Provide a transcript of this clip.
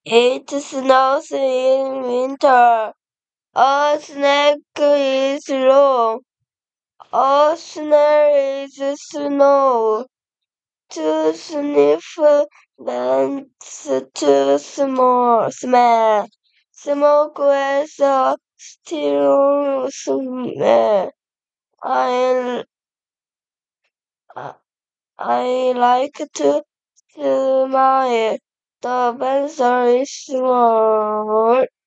It snows in winter. A snake is long. A snail is snow. To sniff lends to smell. Smoke with a still smell. I, I like to smile. The answer is small.